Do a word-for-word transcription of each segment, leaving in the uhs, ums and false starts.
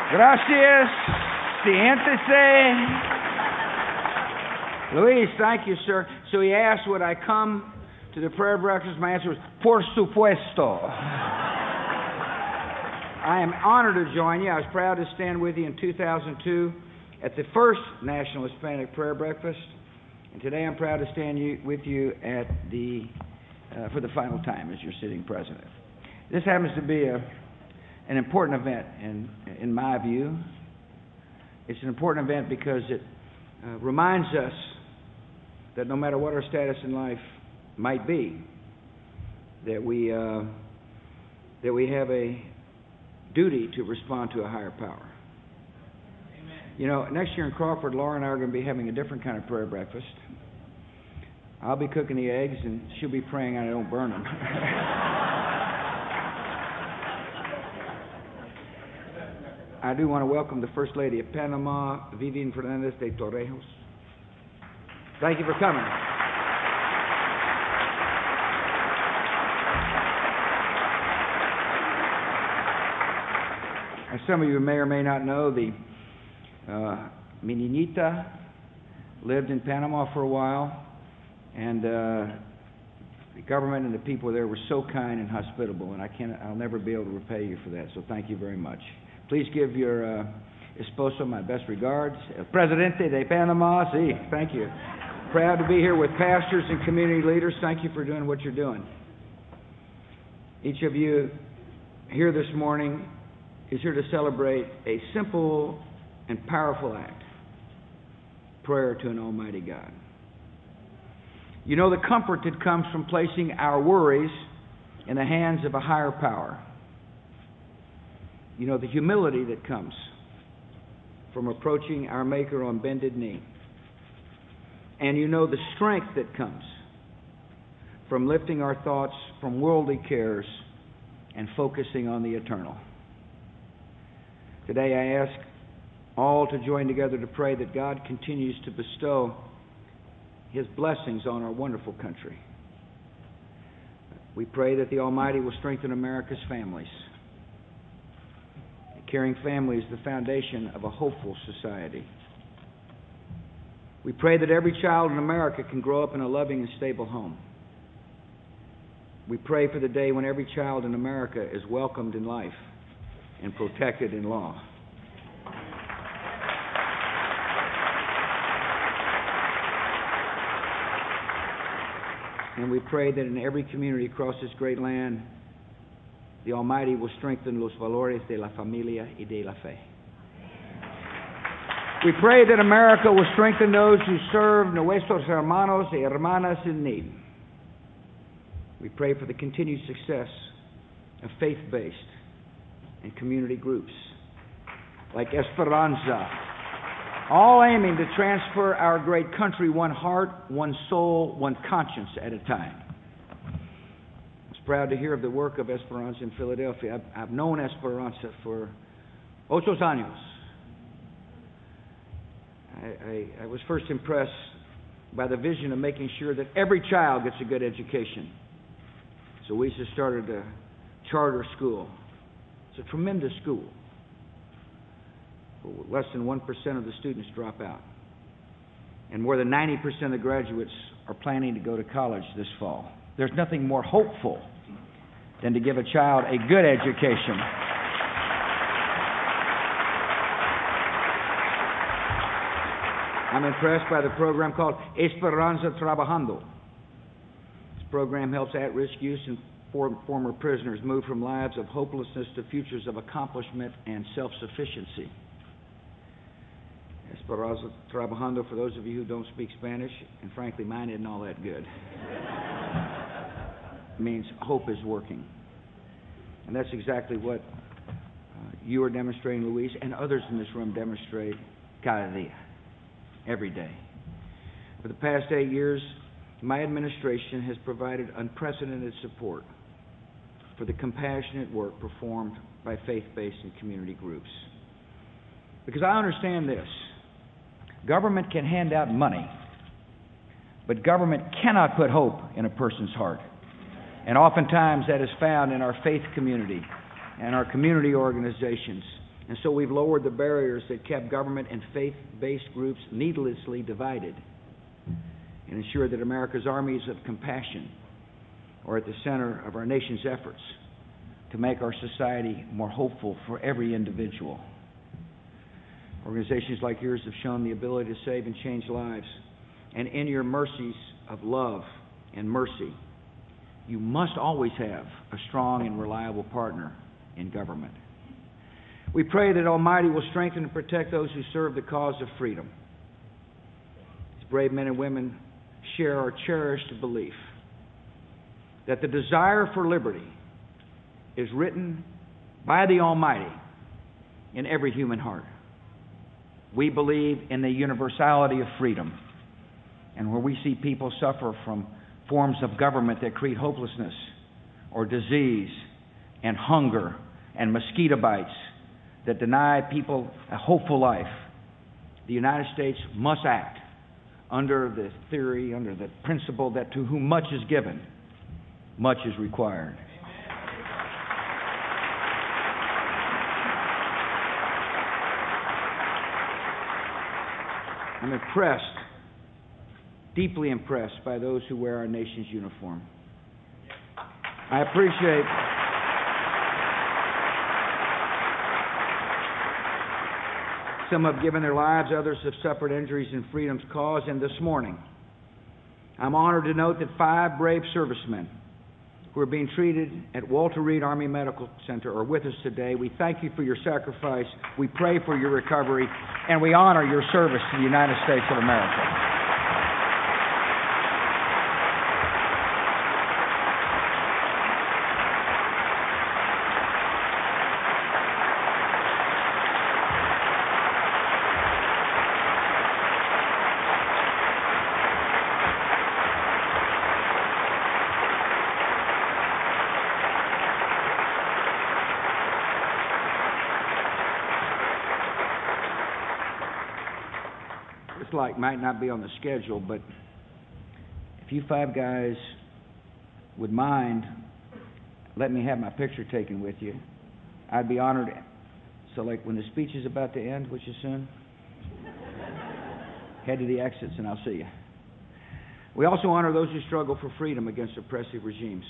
Gracias. Siéntese. Luis, thank you, sir. So he asked, would I come to the prayer breakfast? My answer was, por supuesto. I am honored to join you. I was proud to stand with you in two thousand two at the first National Hispanic Prayer Breakfast. And today I'm proud to stand you, with you at the uh, for the final time as your sitting president. This happens to be a, an important event in, in my view. It's an important event because it uh, reminds us that no matter what our status in life might be, that we uh, that we have a duty to respond to a higher power. Amen. You know, next year in Crawford, Laura and I are going to be having a different kind of prayer breakfast. I'll be cooking the eggs, and she'll be praying I don't burn them. I do want to welcome the First Lady of Panama, Vivian Fernandez de Torrijos. Thank you for coming. As some of you may or may not know, the uh, mi niñita lived in Panama for a while, and uh, the government and the people there were so kind and hospitable, and I can't, I'll never be able to repay you for that, so thank you very much. Please give your uh, esposo my best regards. El Presidente de Panama, sí, thank you. Proud to be here with pastors and community leaders. Thank you for doing what you're doing. Each of you here this morning is here to celebrate a simple and powerful act, prayer to an almighty God. You know the comfort that comes from placing our worries in the hands of a higher power. You know the humility that comes from approaching our Maker on bended knee. And you know the strength that comes from lifting our thoughts from worldly cares and focusing on the eternal. Today I ask all to join together to pray that God continues to bestow His blessings on our wonderful country. We pray that the Almighty will strengthen America's families. A caring family is the foundation of a hopeful society. We pray that every child in America can grow up in a loving and stable home. We pray for the day when every child in America is welcomed in life and protected in law. And we pray that in every community across this great land, the Almighty will strengthen los valores de la familia y de la fe. We pray that America will strengthen those who serve nuestros hermanos y hermanas in need. We pray for the continued success of faith-based and community groups like Esperanza, all aiming to transfer our great country one heart, one soul, one conscience at a time. I was proud to hear of the work of Esperanza in Philadelphia. I've, I've known Esperanza for ocho años. I, I, I was first impressed by the vision of making sure that every child gets a good education. So we just started a charter school. It's a tremendous school. Less than one percent of the students drop out. And more than ninety percent of the graduates are planning to go to college this fall. There's nothing more hopeful than to give a child a good education. I'm impressed by the program called Esperanza Trabajando. This program helps at-risk youth and for, former prisoners move from lives of hopelessness to futures of accomplishment and self-sufficiency. Esperanza Trabajando, for those of you who don't speak Spanish, and frankly mine isn't all that good, means hope is working. And that's exactly what uh, you are demonstrating, Luis, and others in this room demonstrate cada día. Every day. For the past eight years, my administration has provided unprecedented support for the compassionate work performed by faith-based and community groups. Because I understand this. Government can hand out money, but government cannot put hope in a person's heart. And oftentimes that is found in our faith community and our community organizations And so we've lowered the barriers that kept government and faith-based groups needlessly divided, and ensured that America's armies of compassion are at the center of our nation's efforts to make our society more hopeful for every individual. Organizations like yours have shown the ability to save and change lives. And in your mercies of love and mercy, you must always have a strong and reliable partner in government. We pray that Almighty will strengthen and protect those who serve the cause of freedom. These brave men and women share our cherished belief that the desire for liberty is written by the Almighty in every human heart. We believe in the universality of freedom, and where we see people suffer from forms of government that create hopelessness or disease and hunger and mosquito bites that deny people a hopeful life, the United States must act under the theory, under the principle that to whom much is given, much is required. I'm impressed, deeply impressed by those who wear our nation's uniform. I appreciate some have given their lives, others have suffered injuries in freedom's cause, and this morning I'm honored to note that five brave servicemen who are being treated at Walter Reed Army Medical Center are with us today. We thank you for your sacrifice, we pray for your recovery, and we honor your service to the United States of America. Like might not be on the schedule, but if you five guys would mind let me have my picture taken with you, I'd be honored. So like when the speech is about to end, which is soon, head to the exits and I'll see you. We also honor those who struggle for freedom against oppressive regimes.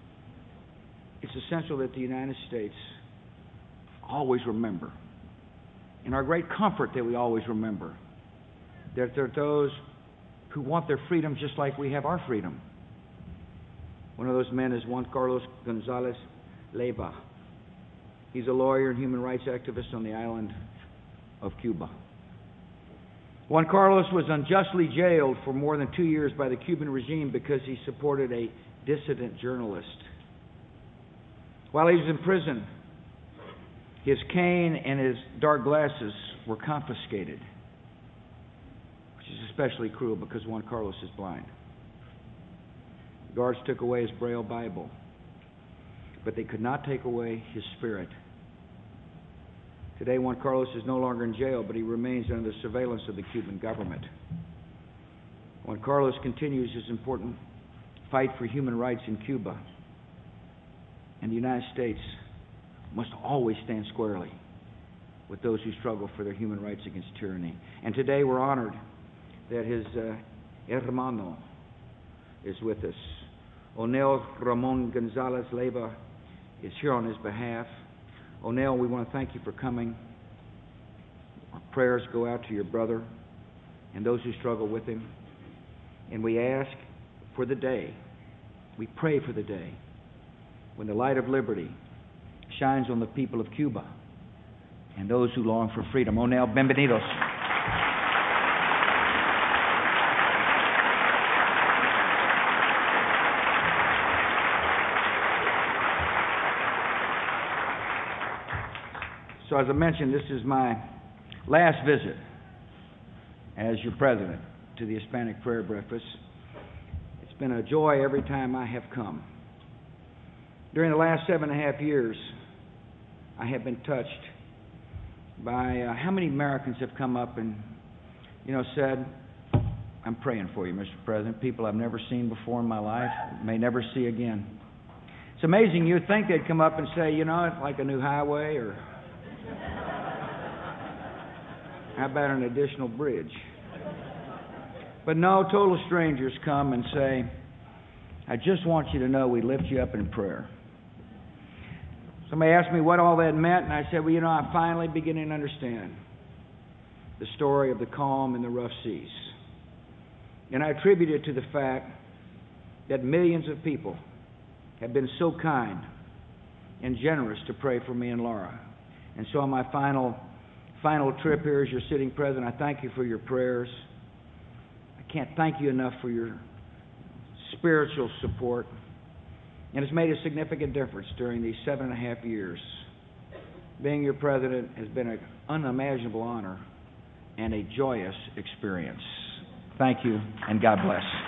It's essential that the United States always remember, in our great comfort that we always remember, that there are those who want their freedom just like we have our freedom. One of those men is Juan Carlos Gonzalez Leyva. He's a lawyer and human rights activist on the island of Cuba. Juan Carlos was unjustly jailed for more than two years by the Cuban regime because he supported a dissident journalist. While he was in prison, his cane and his dark glasses were confiscated, which is especially cruel because Juan Carlos is blind. The guards took away his Braille Bible, but they could not take away his spirit. Today, Juan Carlos is no longer in jail, but he remains under the surveillance of the Cuban government. Juan Carlos continues his important fight for human rights in Cuba, and the United States must always stand squarely with those who struggle for their human rights against tyranny. And today we're honored that his uh, hermano is with us. Onel Ramon Gonzalez Leyva is here on his behalf. Onel, we want to thank you for coming. Our prayers go out to your brother and those who struggle with him. And we ask for the day, we pray for the day, when the light of liberty shines on the people of Cuba and those who long for freedom. Onel, bienvenidos. So as I mentioned, this is my last visit as your president to the Hispanic Prayer Breakfast. It's been a joy every time I have come. During the last seven and a half years, I have been touched by uh, how many Americans have come up and, you know, said, I'm praying for you, Mister President. People I've never seen before in my life, may never see again. It's amazing. You'd think they'd come up and say, you know, it's like a new highway or How about an additional bridge? But no, total strangers come and say, I just want you to know we lift you up in prayer. Somebody asked me what all that meant, and I said, well, you know, I'm finally beginning to understand the story of the calm and the rough seas. And I attribute it to the fact that millions of people have been so kind and generous to pray for me and Laura. And so on my final final trip here as your sitting president, I thank you for your prayers. I can't thank you enough for your spiritual support. And it's made a significant difference during these seven and a half years. Being your president has been an unimaginable honor and a joyous experience. Thank you, and God bless.